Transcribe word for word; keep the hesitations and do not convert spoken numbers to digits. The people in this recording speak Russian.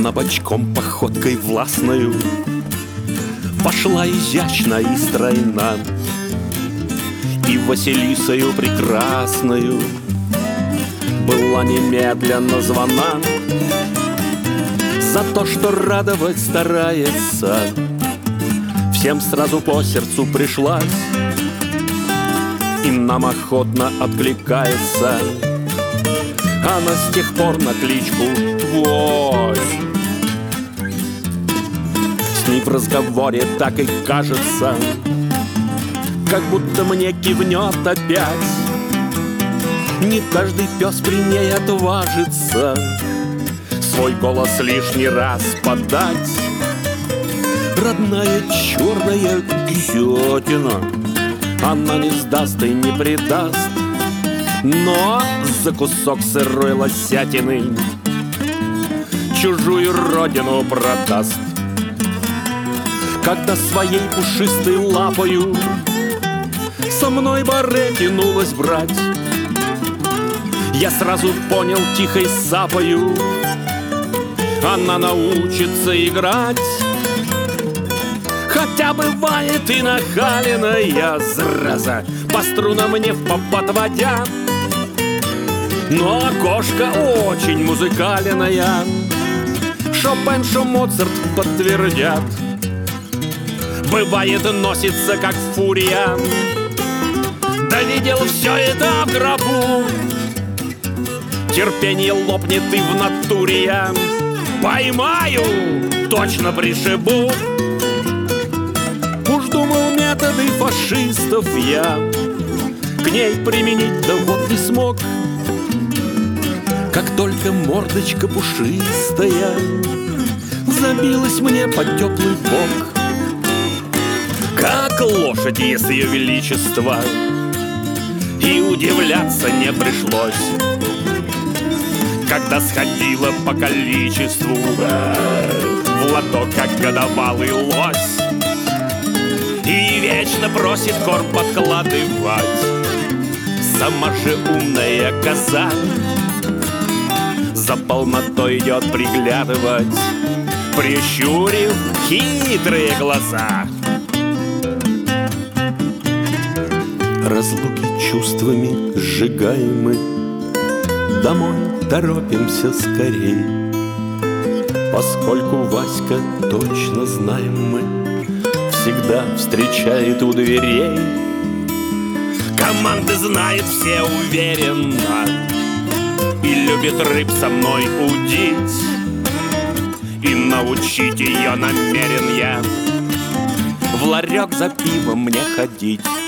Она бочком походкой властною пошла изящно и стройна, и Василисою прекрасною была немедленно звана за то, что радовать старается. Всем сразу по сердцу пришлась и нам охотно откликается. Она с тех пор на кличку Твой. С ней в разговоре так и кажется, как будто мне кивнет опять. Не каждый пес при ней отважится свой голос лишний раз подать. Родная черная кисетина, она не сдаст и не предаст, но за кусок сырой лосятины чужую родину продаст. Когда своей пушистой лапою со мной баре тянулась брать, я сразу понял тихой сапою, она научится играть. Хотя бывает и нахаленная зараза, по струнам мне в попад водя, но кошка очень музыкальная, Шопен, шо Моцарт подтвердят. Бывает носится как фурия, да видел все это в гробу. Терпение лопнет и в натуре я поймаю, точно пришибу. Уж думал методы фашистов я к ней применить, да вот не смог. Как только мордочка пушистая забилась мне под теплый бок, как лошадь, если ее величество, и удивляться не пришлось, когда сходила по количеству в лото, как годовалый лось, и вечно просит корм подкладывать. Сама же умная коза за полнотой идет приглядывать, прищурив хитрые глаза. Разлуки чувствами сжигаемы, домой торопимся скорей, поскольку Васька, точно знаем мы, всегда встречает у дверей. Команды знает все уверенно и любит рыб со мной удить, и научить ее намерен я в ларек за пивом мне ходить.